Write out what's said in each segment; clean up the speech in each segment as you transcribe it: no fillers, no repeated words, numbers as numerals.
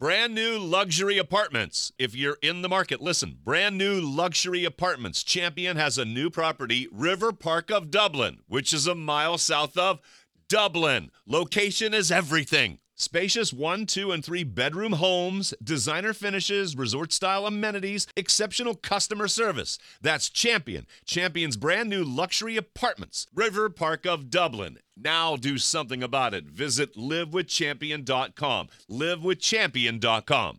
Brand new luxury apartments. If you're in the market, listen. Brand new luxury apartments. Champion has a new property, River Park of Dublin, which is a mile south of Dublin. Location is everything. Spacious 1, 2, and 3 bedroom homes, designer finishes, resort-style amenities, exceptional customer service. That's Champion. Champion's brand new luxury apartments, River Park of Dublin. Now do something about it. Visit livewithchampion.com. livewithchampion.com.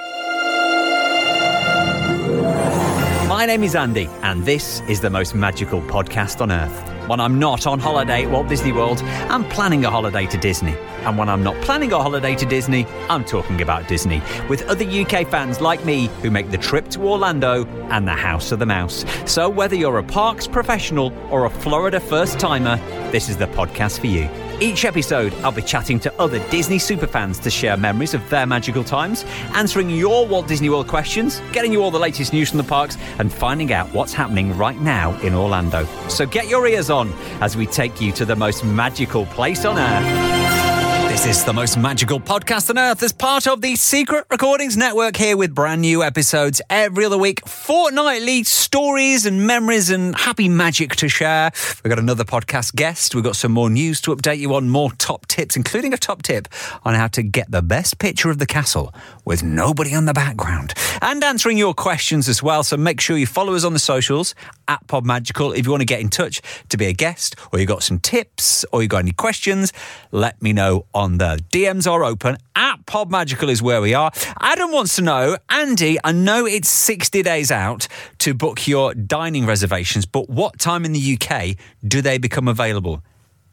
My name is Andy, and this is the most magical podcast on earth. When I'm not on holiday at Walt Disney World, I'm planning a holiday to Disney. And when I'm not planning a holiday to Disney, I'm talking about Disney with other UK fans like me who make the trip to Orlando and the House of the Mouse. So whether you're a parks professional or a Florida first-timer, this is the podcast for you. Each episode, I'll be chatting to other Disney superfans to share memories of their magical times, answering your Walt Disney World questions, getting you all the latest news from the parks, and finding out what's happening right now in Orlando. So get your ears on as we take you to the most magical place on earth. This is the most magical podcast on earth as part of the Secret Recordings Network, here with brand new episodes every other week, fortnightly stories and memories and happy magic to share. We've got another podcast guest. We've got some more news to update you on, more top tips, including a top tip on how to get the best picture of the castle with nobody on the background, and answering your questions as well. So make sure you follow us on the socials at PodMagical. If you want to get in touch to be a guest, or you got some tips, or you got any questions, let me know on the DMs are open. At PodMagical is where we are. Adam wants to know, Andy, I know it's 60 days out to book your dining reservations, but what time in the UK do they become available?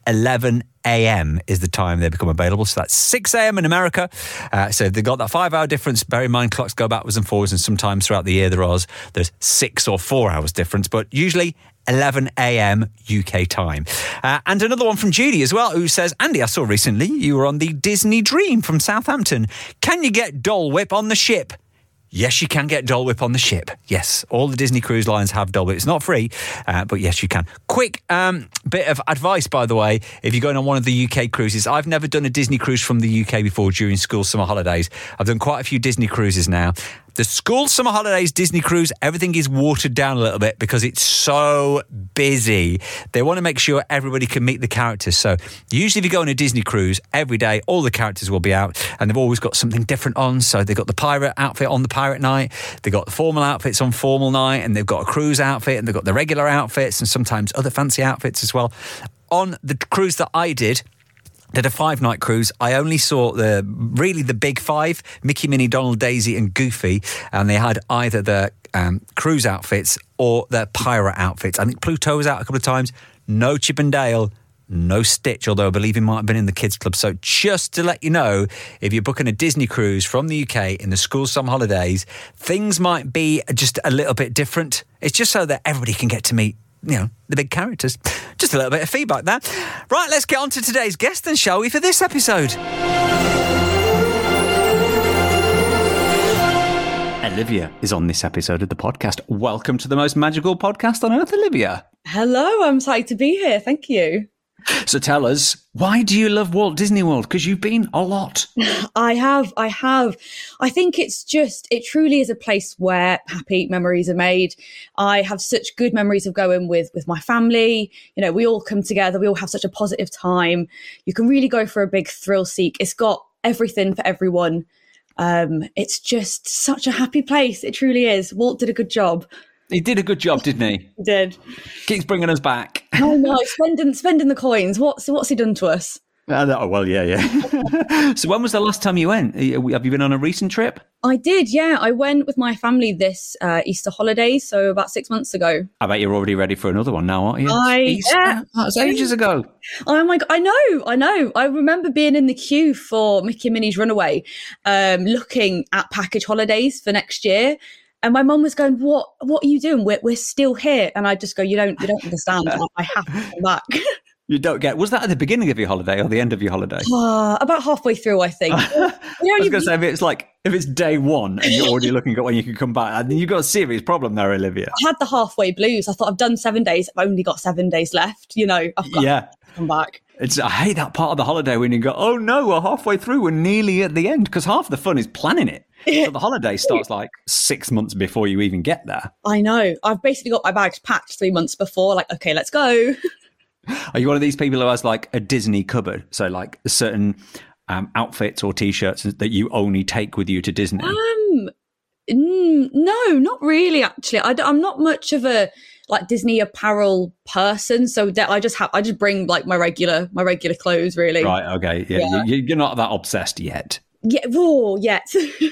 11 a.m. is the time they become available. So that's 6 a.m. in America. So they've got that 5-hour difference. Bear in mind, clocks go backwards and forwards, and sometimes throughout the year there's 6 or 4 hours difference, but usually 11 a.m. UK time. And another one from Judy as well, who says, Andy, I saw recently you were on the Disney Dream from Southampton. Can you get Dole Whip on the ship? Yes, you can get Dole Whip on the ship. Yes, all the Disney cruise lines have Dole Whip. It's not free, but yes, you can. Quick bit of advice, by the way, if you're going on one of the UK cruises. I've never done a Disney cruise from the UK before during school summer holidays. I've done quite a few Disney cruises now. The school summer holidays Disney cruise, everything is watered down a little bit because it's so busy. They want to make sure everybody can meet the characters. So usually if you go on a Disney cruise, every day all the characters will be out, and they've always got something different on. So they've got the pirate outfit on the pirate night, they've got the formal outfits on formal night, and they've got a cruise outfit, and they've got the regular outfits, and sometimes other fancy outfits as well. On the cruise that I did a 5-night cruise, I only saw the big 5, Mickey, Minnie, Donald, Daisy and Goofy, and they had either the cruise outfits or their pirate outfits. I think Pluto was out a couple of times. No Chip and Dale, no Stitch, although I believe he might have been in the kids club. So just to let you know, if you're booking a Disney cruise from the UK in the school summer holidays, things might be just a little bit different. It's just so that everybody can get to meet, the big characters. Just a little bit of feedback there. Right, let's get on to today's guest then, shall we, for this episode? Olivia is on this episode of the podcast. Welcome to the most magical podcast on earth, Olivia. Hello, I'm excited to be here. Thank you. So tell us, why do you love Walt Disney World? Because you've been a lot. I have. I think it truly is a place where happy memories are made. I have such good memories of going with my family. We all come together. We all have such a positive time. You can really go for a big thrill seek. It's got everything for everyone. It's just such a happy place. It truly is. Walt did a good job. He did a good job, didn't he? He did. Keeps bringing us back. Oh no, spending the coins. What's he done to us? Well, yeah. So when was the last time you went? Have you been on a recent trip? I did, yeah. I went with my family this Easter holidays, so about 6 months ago. I bet you're already ready for another one now, aren't you? That was ages ago. Oh my God, I know. I remember being in the queue for Mickey and Minnie's Runaway, looking at package holidays for next year. And my mum was going, what are you doing? We're still here. And I just go, you don't understand. I have to come back. You don't get. Was that at the beginning of your holiday or the end of your holiday? About halfway through, I think. I was going to say, if it's day one and you're already looking at when you can come back, then you've got a serious problem there, Olivia. I had the halfway blues. I thought, I've done 7 days. I've only got 7 days left. I've got to come back. I hate that part of the holiday when you go, oh no, we're halfway through. We're nearly at the end, because half the fun is planning it. So the holiday starts like 6 months before you even get there. I know. I've basically got my bags packed 3 months before. Like, okay, let's go. Are you one of these people who has like a Disney cupboard? So like certain outfits or T-shirts that you only take with you to Disney? No, not really. Actually, I'm not much of a like Disney apparel person. So I just bring like my regular clothes. Really. Right. Okay. Yeah. You're not that obsessed yet. Yeah. Whoa. Yet.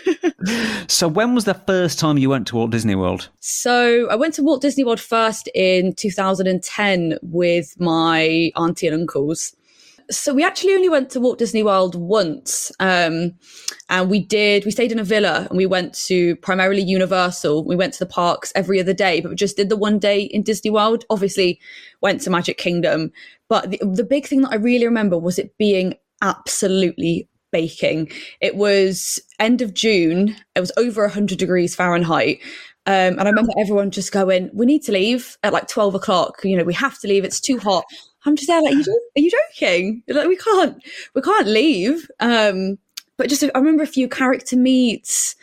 So when was the first time you went to Walt Disney World? So I went to Walt Disney World first in 2010 with my auntie and uncles. So we actually only went to Walt Disney World once. And we stayed in a villa and we went to primarily Universal. We went to the parks every other day, but we just did the one day in Disney World. Obviously went to Magic Kingdom. But the big thing that I really remember was it being absolutely baking. It was end of June. It was over 100 degrees Fahrenheit. And I remember everyone just going, we need to leave at like 12 o'clock. We have to leave. It's too hot. I'm just there like, are you joking? Like, we can't leave. But just, I remember a few character meets.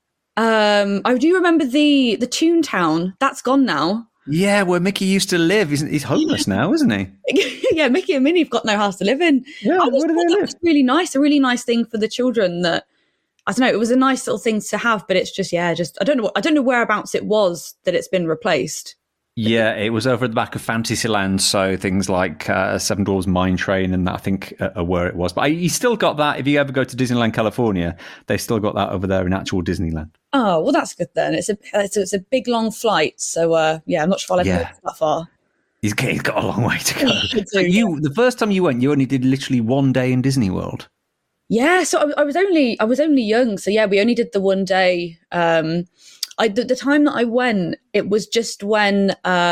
I do remember the Toontown. That's gone now. Yeah, where Mickey used to live. He's homeless now, isn't he? Yeah, Mickey and Minnie have got no house to live in. Yeah, where do they live? It was really nice, a really nice thing for the children that, I don't know, it was a nice little thing to have, but it's just, I don't know whereabouts it was that it's been replaced. Yeah, it was over at the back of Fantasyland, so things like Seven Dwarfs Mine Train and that, I think, are where it was. But you still got that, if you ever go to Disneyland California, they've still got that over there in actual Disneyland. Oh, well, that's good then. It's a big, long flight, so I'm not sure I'll ever go that far. He's got a long way to go. So the first time you went, you only did literally 1 day in Disney World. Yeah, so I was only young, so we only did the 1 day. The time that I went, it was just when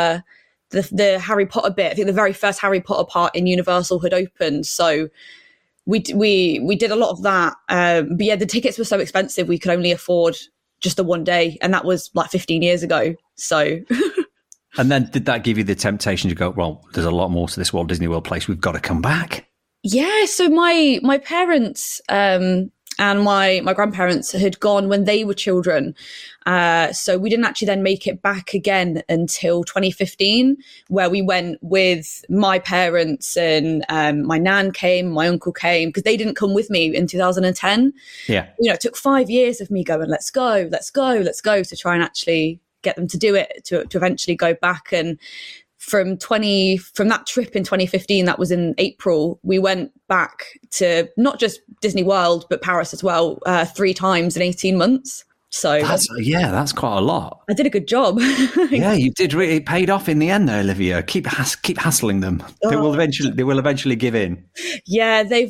the Harry Potter bit, I think the very first Harry Potter part in Universal had opened. So we did a lot of that. But the tickets were so expensive, we could only afford just the 1 day. And that was like 15 years ago. So. And then did that give you the temptation to go, well, there's a lot more to this Walt Disney World place. We've got to come back. Yeah. So my parents, and my grandparents had gone when they were children. So we didn't actually then make it back again until 2015, where we went with my parents and my nan came, my uncle came, because they didn't come with me in 2010. Yeah. It took 5 years of me going, let's go, to try and actually get them to do it, to eventually go back. And from that trip in 2015, that was in April, we went back to not just Disney World, but Paris as well, 3 times in 18 months. So that's quite a lot. I did a good job. Yeah, you did. It paid off in the end, though, Olivia. Keep hassling them. They will eventually give in. Yeah, they've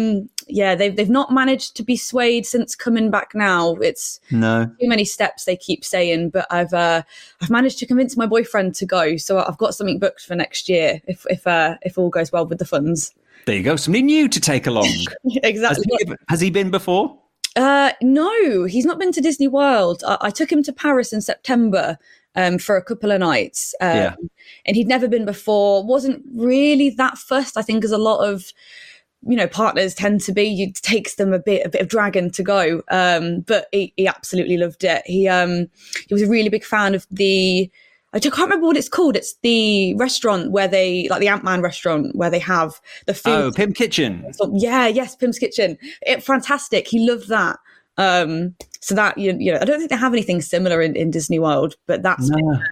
not managed to be swayed since coming back now. It's too many steps, they keep saying, but I've managed to convince my boyfriend to go. So I've got something booked for next year if all goes well with the funds. There you go. Somebody new to take along. Exactly. Has he been before? No, he's not been to Disney World. I took him to Paris in September for a couple of nights. And he'd never been before. Wasn't really that fussed, I think, as a lot of partners tend to be. It takes them a bit of dragging to go. But he absolutely loved it. He was a really big fan of I can't remember what it's called. It's the restaurant where the Ant-Man restaurant where they have the food. Oh, Pim's Kitchen. So, yes, Pim's Kitchen. Fantastic. He loved that. So that, I don't think they have anything similar in Disney World, but I've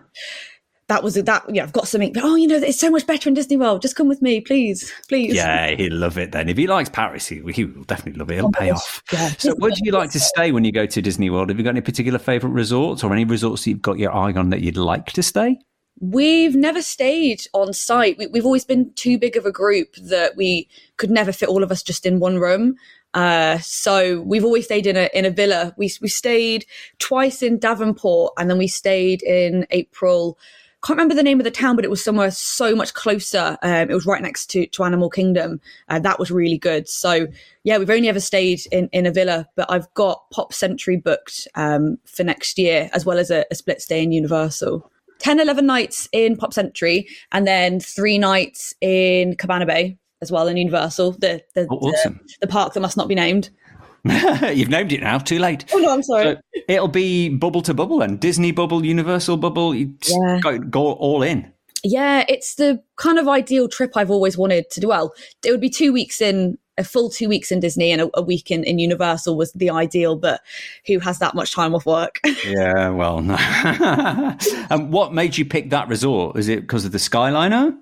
got something. Oh, it's so much better in Disney World. Just come with me, please. Yeah, he'll love it then. If he likes Paris, he will definitely love it. It'll pay off. Yeah. So where do you like to stay when you go to Disney World? Have you got any particular favourite resorts or any resorts that you've got your eye on that you'd like to stay? We've never stayed on site. We've always been too big of a group that we could never fit all of us just in one room. So we've always stayed in a villa. We stayed twice in Davenport, and then we stayed in April can't remember the name of the town, but it was somewhere so much closer. It was right next to Animal Kingdom. That was really good. So yeah, we've only ever stayed in a villa, but I've got Pop Century booked for next year, as well as a split stay in Universal. 10-11 nights in Pop Century, and then 3 nights in Cabana Bay as well in Universal, Awesome. the park that must not be named. You've named it now, too late. Oh no, I'm sorry. So it'll be bubble to bubble then. Disney bubble, Universal bubble, you just go all in. Yeah, it's the kind of ideal trip I've always wanted to do. Well, it would be 2 weeks a full 2 weeks in Disney and a week in Universal was the ideal, but who has that much time off work? Yeah, well, no. And what made you pick that resort? Is it because of the Skyliner?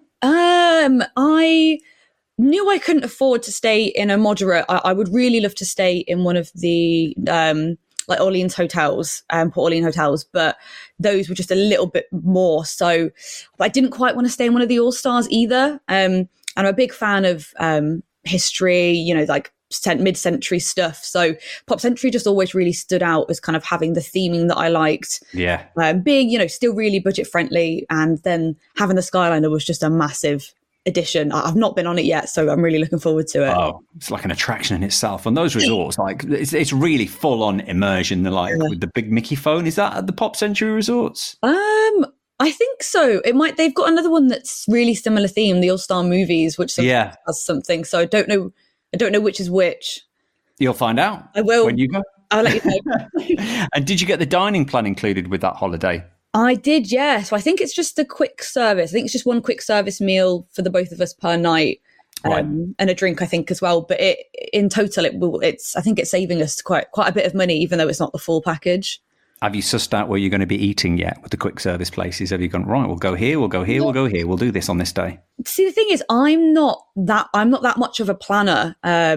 I knew I couldn't afford to stay in a moderate. I would really love to stay in one of the like Orleans hotels, Port Orleans hotels, but those were just a little bit more. So but I didn't quite want to stay in one of the All-Stars either. And I'm a big fan of history, like mid-century stuff. So Pop Century just always really stood out as kind of having the theming that I liked. Yeah. Being, still really budget friendly, and then having the Skyliner was just a massive addition. I've not been on it yet, so I'm really looking forward to it. Oh, it's like an attraction in itself. And those resorts, like it's really full on immersion. They're like with the big Mickey phone. Is that at the Pop Century resorts? I think so. They've got another one that's really similar theme, the All-Star Movies, which has something. So I don't know which is which. You'll find out. I will when you go. I'll let you know. And did you get the dining plan included with that holiday? I did, yeah. So I think it's just a quick service. I think it's just one quick service meal for the both of us per night, and a drink, I think, as well. But in total, I think it's saving us quite a bit of money, even though it's not the full package. Have you sussed out where you're going to be eating yet with the quick service places? Have you gone, right, we'll go here, we'll go here, we'll go here, we'll do this on this day? See, the thing is, I'm not that much of a planner.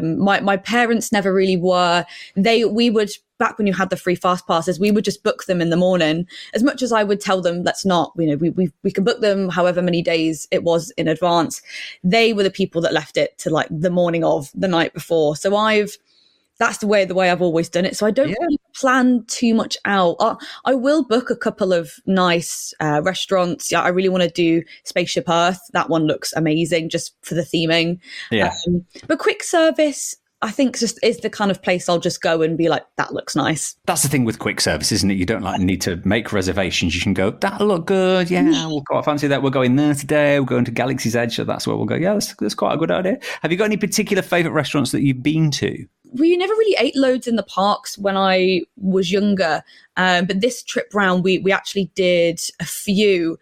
My parents never really were. We would, back when you had the free fast passes, we would just book them in the morning. As much as I would tell them, let's not, we can book them however many days it was in advance. They were the people that left it to like the morning of the night before. So that's the way I've always done it. So I don't really plan too much out. I will book a couple of nice restaurants. Yeah, I really want to do Spaceship Earth. That one looks amazing just for the theming. Yeah. But quick service, I think is the kind of place I'll just go and be like, that looks nice. That's the thing with quick service, isn't it? You don't need to make reservations. You can go, that'll look good. Yeah, we'll go. I fancy that. We're going there today. We're going to Galaxy's Edge. So that's where we'll go. Yeah, that's quite a good idea. Have you got any particular favourite restaurants that you've been to? We never really ate loads in the parks when I was younger. But this trip round, we actually did a few.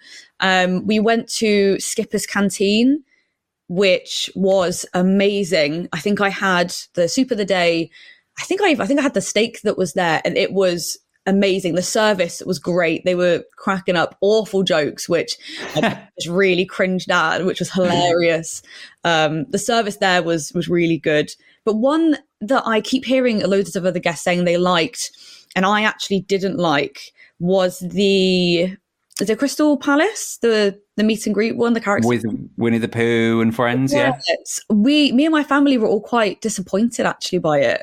We went to Skipper's Canteen, which was amazing. I think I had the soup of the day. I think I had the steak that was there, and it was amazing. The service was great. They were cracking up awful jokes, which I just really cringed at, which was hilarious. The service there was really good. But one that I keep hearing loads of other guests saying they liked, and I actually didn't like, was the Crystal Palace, the meet and greet one, the character with Winnie the Pooh and friends. Yeah. Me and my family were all quite disappointed actually by it.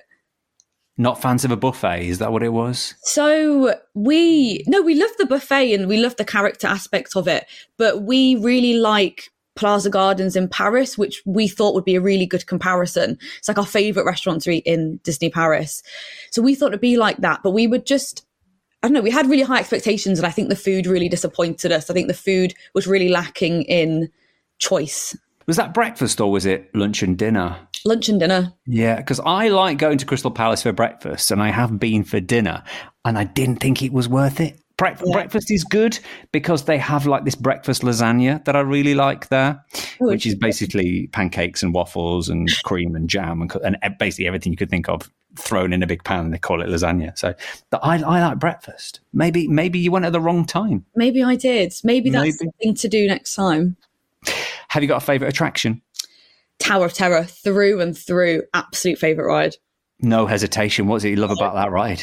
Not fans of a buffet, is that what it was? So we love the buffet and we love the character aspect of it, but we really like Plaza Gardens in Paris, which we thought would be a really good comparison. It's like our favorite restaurant to eat in Disney Paris. So we thought it'd be like that, but we would just, I don't know, we had really high expectations, and I think the food really disappointed us. I think the food was really lacking in choice. Was that breakfast or was it lunch and dinner? Lunch and dinner. Yeah, because I like going to Crystal Palace for breakfast, and I have been for dinner, and I didn't think it was worth it. Breakfast is good because they have like this breakfast lasagna that I really like there, which is basically pancakes and waffles and cream and jam and basically everything you could think of thrown in a big pan. They call it lasagna. So I like breakfast. Maybe you went at the wrong time. Maybe I did. Maybe that's something to do next time. Have you got a favourite attraction? Tower of Terror, through and through. Absolute favourite ride. No hesitation. What's it you love about that ride?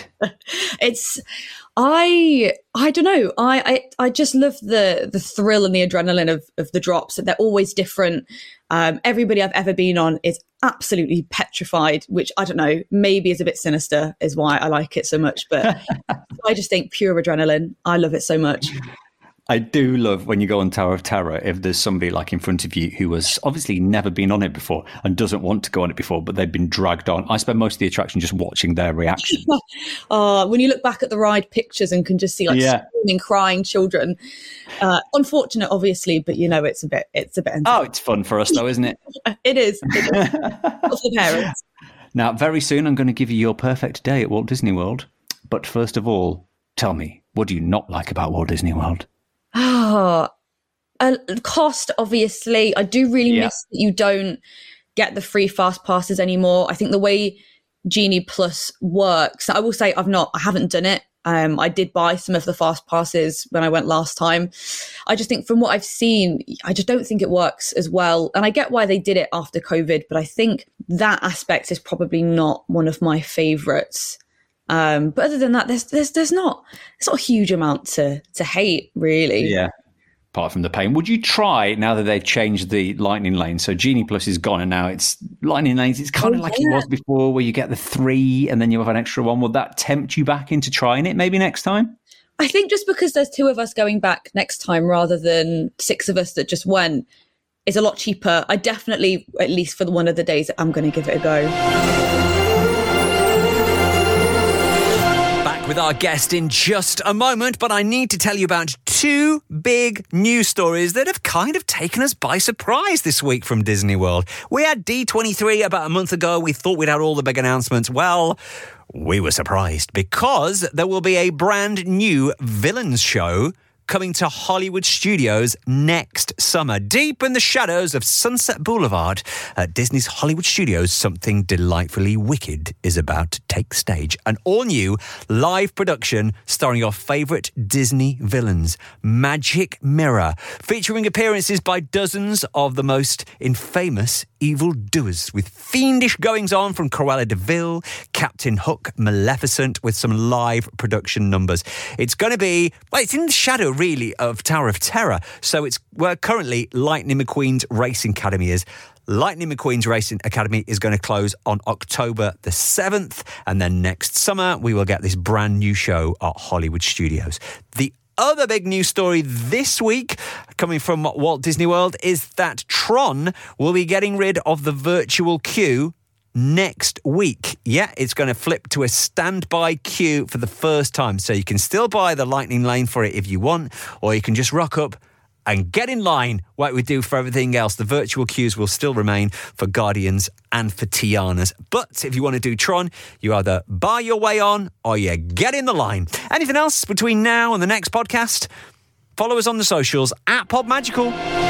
I don't know. I just love the thrill and the adrenaline of the drops. They're always different. Everybody I've ever been on is absolutely petrified, which I don't know, maybe is a bit sinister, is why I like it so much. But I just think pure adrenaline. I love it so much. I do love when you go on Tower of Terror, if there's somebody like in front of you who has obviously never been on it before and doesn't want to go on it before, but they've been dragged on. I spend most of the attraction just watching their reaction. When you look back at the ride pictures and can just see screaming, crying children. Unfortunate, obviously, but it's a bit. Oh, it's fun for us though, isn't it? It is. For the parents. Now, very soon, I'm going to give you your perfect day at Walt Disney World. But first of all, tell me, what do you not like about Walt Disney World? Cost, obviously. I do really miss that you don't get the free fast passes anymore. I think the way Genie Plus works, I will say I haven't done it. I did buy some of the fast passes when I went last time. I just think from what I've seen, I just don't think it works as well. And I get why they did it after COVID, but I think that aspect is probably not one of my favorites. But other than that, there's not a huge amount to hate, really. Yeah. Apart from the pain, would you try, now that they've changed the Lightning Lane, so Genie Plus is gone and now it's Lightning Lanes, it's kind of like it was before where you get the 3 and then you have an extra one. Would that tempt you back into trying it maybe next time? I think just because there's 2 of us going back next time rather than 6 of us that just went, is a lot cheaper. I definitely, at least for one of the days, I'm going to give it a go. With our guest in just a moment, but I need to tell you about 2 big news stories that have kind of taken us by surprise this week from Disney World. We had D23 about a month ago. We thought we'd had all the big announcements. Well, we were surprised because there will be a brand new villains show coming to Hollywood Studios next summer. Deep in the shadows of Sunset Boulevard at Disney's Hollywood Studios, something delightfully wicked is about to take stage. An all-new live production starring your favourite Disney villains, Magic Mirror, featuring appearances by dozens of the most infamous evildoers, with fiendish goings-on from Cruella de Vil, Captain Hook, Maleficent, with some live production numbers. It's going to be, it's in the shadow, really, of Tower of Terror. So it's where currently Lightning McQueen's Racing Academy is. Lightning McQueen's Racing Academy is going to close on October the 7th. And then next summer, we will get this brand new show at Hollywood Studios. The other big news story this week, coming from Walt Disney World, is that Tron will be getting rid of the virtual queue next week. Yeah, it's going to flip to a standby queue for the first time. So you can still buy the Lightning Lane for it if you want, or you can just rock up and get in line like we do for everything else. The virtual queues will still remain for Guardians and for Tiana's. But if you want to do Tron, you either buy your way on or you get in the line. Anything else between now and the next podcast? Follow us on the socials at PodMagical.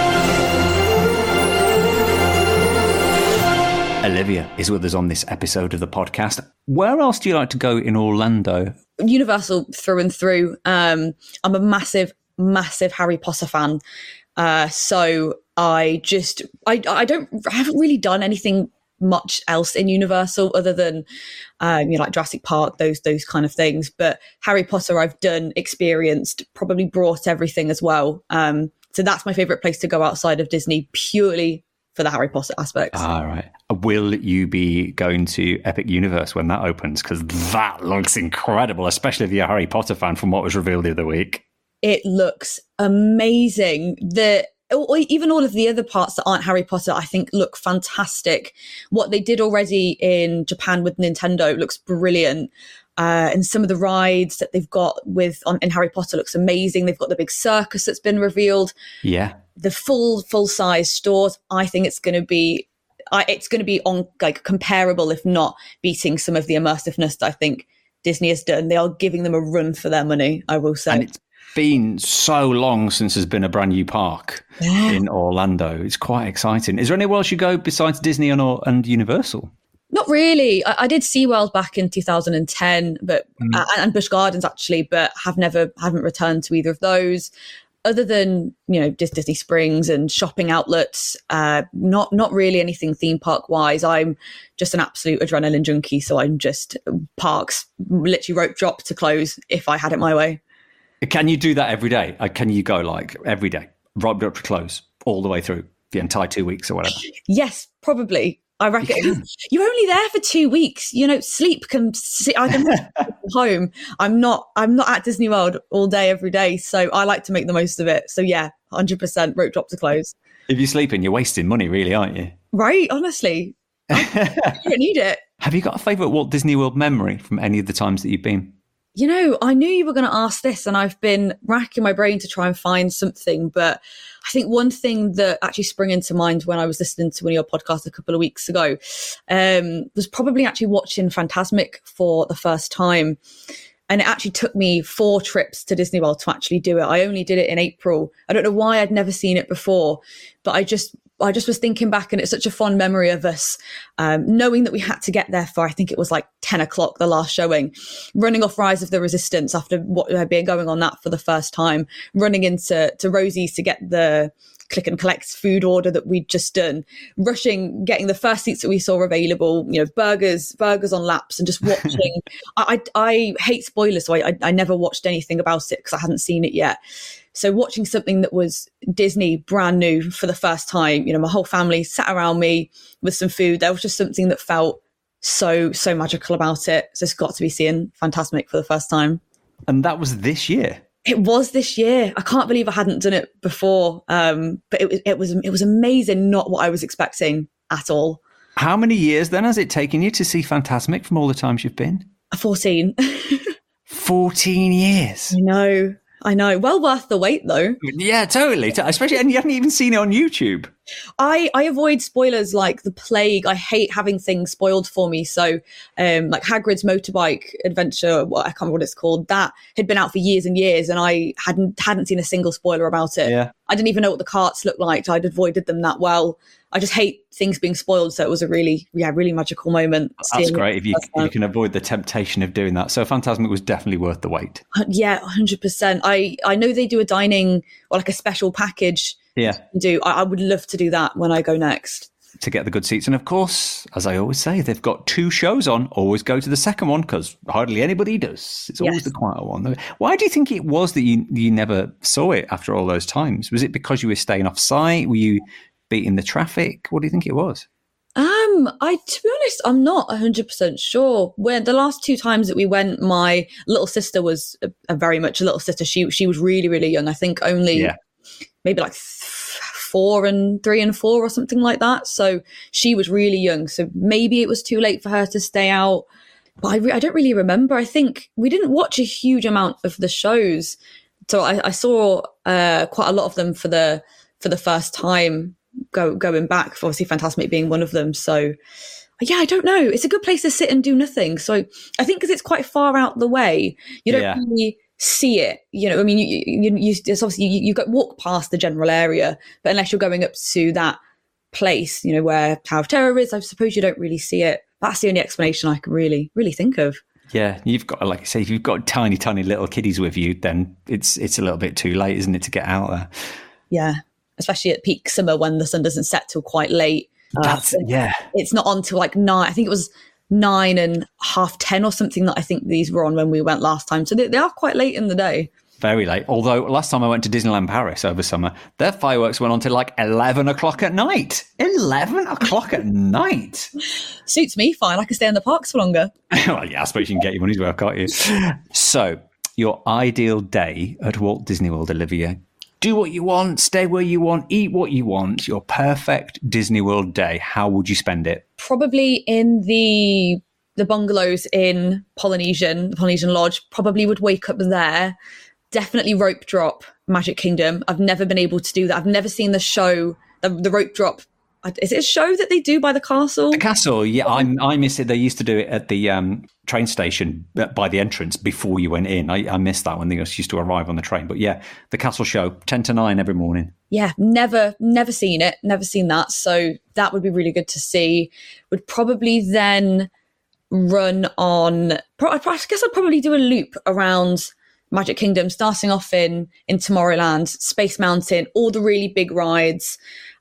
Olivia is with us on this episode of the podcast. Where else do you like to go in Orlando? Universal through and through. I'm a massive Harry Potter fan. So I haven't really done anything much else in Universal other than, like Jurassic Park, those kind of things. But Harry Potter I've done, experienced, probably brought everything as well. So that's my favorite place to go outside of Disney, purely for the Harry Potter aspects. All right. Will you be going to Epic Universe when that opens? Because that looks incredible, especially if you're a Harry Potter fan from what was revealed the other week. It looks amazing. Even all of the other parts that aren't Harry Potter, I think look fantastic. What they did already in Japan with Nintendo looks brilliant. And some of the rides that they've got in Harry Potter looks amazing. They've got the big circus that's been revealed. Yeah. The full size stores. I think it's going to be on like comparable, if not beating some of the immersiveness that I think Disney has done. They are giving them a run for their money, I will say. And it's been so long since there's been a brand new park in Orlando. It's quite exciting. Is there anywhere else you go besides Disney and Universal? Not really. I did SeaWorld back in 2010, but and Busch Gardens actually, but haven't returned to either of those. Other than Disney Springs and shopping outlets, not really anything theme park wise. I'm just an absolute adrenaline junkie, so I'm just parks literally rope drop to close if I had it my way. Can you do that every day? Can you go like every day, rope drop to close all the way through the entire 2 weeks or whatever? Yes, probably. I reckon you're only there for 2 weeks. Sleep can sit. I can home. I'm not at Disney World all day every day, so I like to make the most of it. So yeah, 100% rope drop to close. If you're sleeping, you're wasting money, really, aren't you? Right, honestly, I don't need it. Have you got a favourite Walt Disney World memory from any of the times that you've been? I knew you were going to ask this, and I've been racking my brain to try and find something. But I think one thing that actually sprung into mind when I was listening to one of your podcasts a couple of weeks ago was probably actually watching Fantasmic for the first time. And it actually took me 4 trips to Disney World to actually do it. I only did it in April. I don't know why I'd never seen it before, but I just was thinking back, and it's such a fond memory of us knowing that we had to get there for, I think it was like 10 o'clock, the last showing, running off Rise of the Resistance after what had been going on that for the first time, running into Rosie's to get the click and collect food order that we'd just done, rushing, getting the first seats that we saw available, burgers on laps, and just watching. I hate spoilers, so I never watched anything about it because I hadn't seen it yet. So watching something that was Disney brand new for the first time, my whole family sat around me with some food. There was just something that felt so magical about it. So it's got to be seeing Fantasmic for the first time. And that was this year? It was this year. I can't believe I hadn't done it before. But it was amazing, not what I was expecting at all. How many years then has it taken you to see Fantasmic from all the times you've been? 14. 14 years. I know. Well worth the wait, though. Yeah, totally. Especially, and you haven't even seen it on YouTube. I avoid spoilers like the plague. I hate having things spoiled for me. So, like Hagrid's motorbike adventure, I can't remember what it's called. That had been out for years and years, and I hadn't seen a single spoiler about it. Yeah. I didn't even know what the carts looked like. I'd avoided them that well. I just hate things being spoiled. So it was a really magical moment. That's great if you can avoid the temptation of doing that. So Fantasmic was definitely worth the wait. Yeah, 100%. I know they do a dining or like a special package. Yeah. I would love to do that when I go next. To get the good seats. And of course, as I always say, they've got 2 shows on. Always go to the second one because hardly anybody does. It's always the quieter one. Why do you think it was that you never saw it after all those times? Was it because you were staying off site? Were you beating the traffic? What do you think it was? To be honest, I'm not 100% sure. When the last 2 times that we went, my little sister was a very much a little sister. She was really, really young. I think only maybe like 3 and 4 or something like that. So she was really young. So maybe it was too late for her to stay out. But I don't really remember. I think we didn't watch a huge amount of the shows. So I saw quite a lot of them for the first time going back, obviously Fantasmic being one of them. So yeah, I don't know. It's a good place to sit and do nothing. So I think because it's quite far out the way, you don't really see it. I mean, you obviously you walk past the general area, but unless you're going up to that place, where Tower of Terror is, I suppose you don't really see it. That's the only explanation I can really think of. Yeah, you've got, like I say, if you've got tiny little kiddies with you, then it's a little bit too late, isn't it, to get out there? Yeah. Especially at peak summer when the sun doesn't set till quite late. It's not on till like 9. I think it was 9 and half 10 or something that I think these were on when we went last time. So they are quite late in the day. Very late. Although last time I went to Disneyland Paris over summer, their fireworks went on till like 11 o'clock at night. 11 o'clock at night. Suits me fine. I can stay in the parks for longer. Well, yeah, I suppose you can get your money's worth, can't you? So your ideal day at Walt Disney World, Olivia. Do what you want, stay where you want, eat what you want. Your perfect Disney World day. How would you spend it? Probably in the bungalows in the Polynesian Lodge. Probably would wake up there. Definitely rope drop Magic Kingdom. I've never been able to do that. I've never seen the show, the rope drop. Is it a show that they do by the castle? The castle, yeah. I miss it. They used to do it at the train station by the entrance before you went in. I missed that when they used to arrive on the train. But yeah, the castle show, 10 to 9 every morning. Yeah, never seen it. Never seen that. So that would be really good to see. Would probably then run on, I guess I'd probably do a loop around Magic Kingdom, starting off in Tomorrowland, Space Mountain, all the really big rides.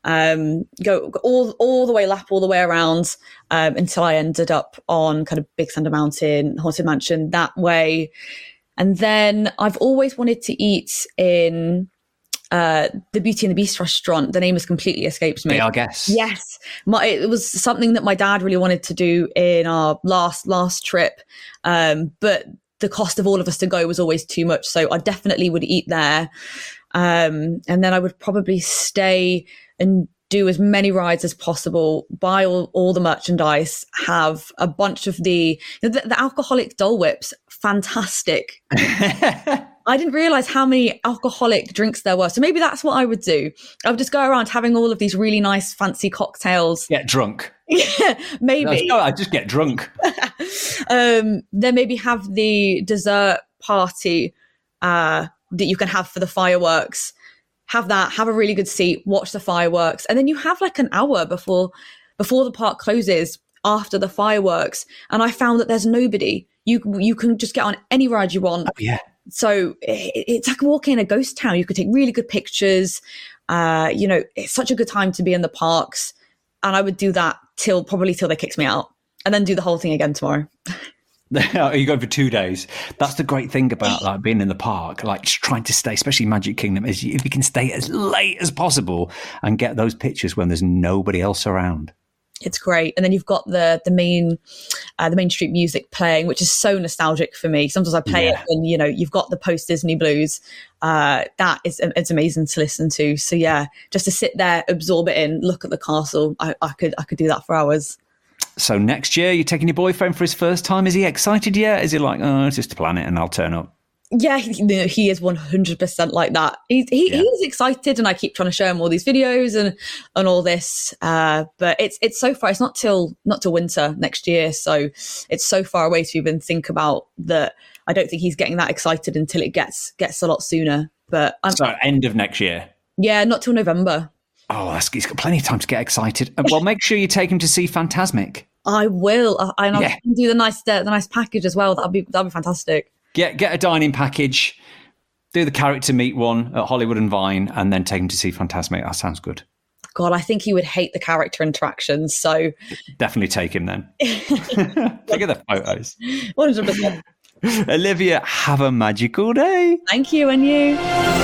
Go all the way, lap all the way around until I ended up on kind of Big Thunder Mountain, Haunted Mansion that way. And then I've always wanted to eat in the Beauty and the Beast restaurant. The name has completely escaped me. Be our guest. Yes, it was something that my dad really wanted to do in our last trip, but the cost of all of us to go was always too much. So I definitely would eat there, and then I would probably stay and do as many rides as possible, buy all the merchandise, have a bunch of the alcoholic Dole Whips. Fantastic. I didn't realize how many alcoholic drinks there were. So maybe that's what I would do. I would just go around having all of these really nice fancy cocktails. Get drunk. Yeah, maybe. No, I just get drunk. Then maybe have the dessert party that you can have for the fireworks. Have that, have a really good seat, watch the fireworks. And then you have like an hour before the park closes after the fireworks. And I found that there's nobody. You can just get on any ride you want. Oh, yeah. So it's like walking in a ghost town. You could take really good pictures. It's such a good time to be in the parks. And I would do that till they kicked me out, and then do the whole thing again tomorrow. Are you going for 2 days? That's the great thing about like being in the park, like just trying to stay, especially Magic Kingdom, is if you can stay as late as possible and get those pictures when there's nobody else around. It's great. And then you've got the main street music playing, which is so nostalgic for me. Sometimes I play it when, you've got the post Disney blues. It's amazing to listen to. So yeah, just to sit there, absorb it in, look at the castle. I could do that for hours. So next year, you're taking your boyfriend for his first time. Is he excited yet? Is he like, oh, it's just a planet and I'll turn up? Yeah, he is 100% like that. He is excited, and I keep trying to show him all these videos and all this. But it's so far. It's not till winter next year, so it's so far away to even think about that. I don't think he's getting that excited until it gets a lot sooner. But so end of next year. Yeah, not till November. Oh, he's got plenty of time to get excited. Well, make sure you take him to see Fantasmic. I will. I'll do the nice package as well. That'll be fantastic. Get a dining package, do the character meet one at Hollywood and Vine, and then take him to see Fantasmic. That sounds good. God, I think he would hate the character interactions. So definitely take him then. Look at the photos. 100%. Olivia, have a magical day. Thank you, and you.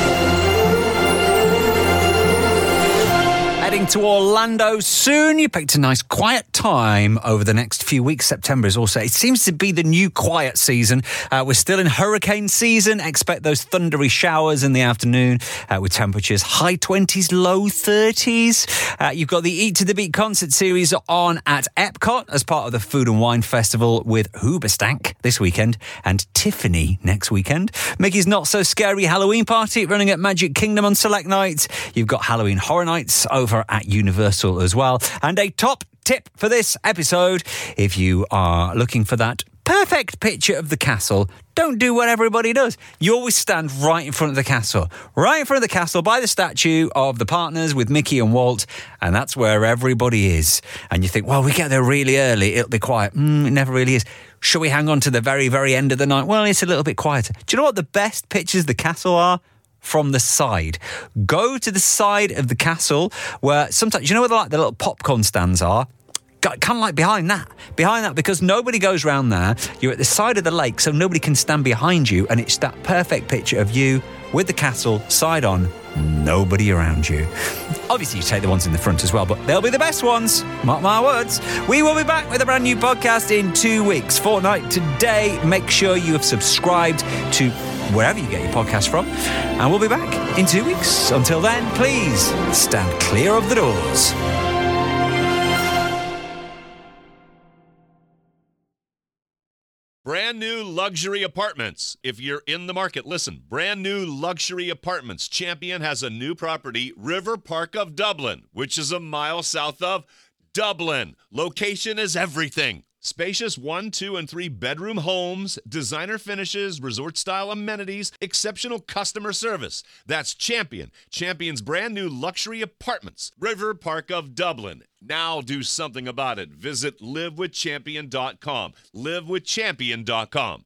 Heading to Orlando soon. You picked a nice quiet time over the next few weeks. September is also, it seems to be the new quiet season. We're still in hurricane season. Expect those thundery showers in the afternoon with temperatures high 20s, low 30s. You've got the Eat to the Beat concert series on at Epcot as part of the Food and Wine Festival with Hoobastank this weekend and Tiffany next weekend. Mickey's Not So Scary Halloween Party running at Magic Kingdom on select nights. You've got Halloween Horror Nights over at Universal as well. And a top tip for this episode, if you are looking for that perfect picture of the castle, don't do what everybody does. You always stand right in front of the castle. Right in front of the castle by the statue of the partners with Mickey and Walt, and that's where everybody is. And you think, well, we get there really early, it'll be quiet. It never really is. Should we hang on to the very, very end of the night? Well, it's a little bit quieter. Do you know what the best pictures of the castle are? From the side. Go to the side of the castle where sometimes, you know where the little popcorn stands are? Kind of like behind that, because nobody goes round there. You're at the side of the lake, so nobody can stand behind you, and it's that perfect picture of you with the castle side on, nobody around you. Obviously, you take the ones in the front as well, but they'll be the best ones. Mark my words. We will be back with a brand new podcast in 2 weeks, fortnight today. Make sure you have subscribed to wherever you get your podcast from, and we'll be back in 2 weeks. Until then, please stand clear of the doors. Brand new luxury apartments. If you're in the market, listen. Brand new luxury apartments. Champion has a new property, River Park of Dublin, which is a mile south of Dublin. Location is everything. Spacious 1, 2, and 3 bedroom homes, designer finishes, resort-style amenities, exceptional customer service. That's Champion. Champion's brand new luxury apartments, River Park of Dublin. Now do something about it. Visit livewithchampion.com. livewithchampion.com.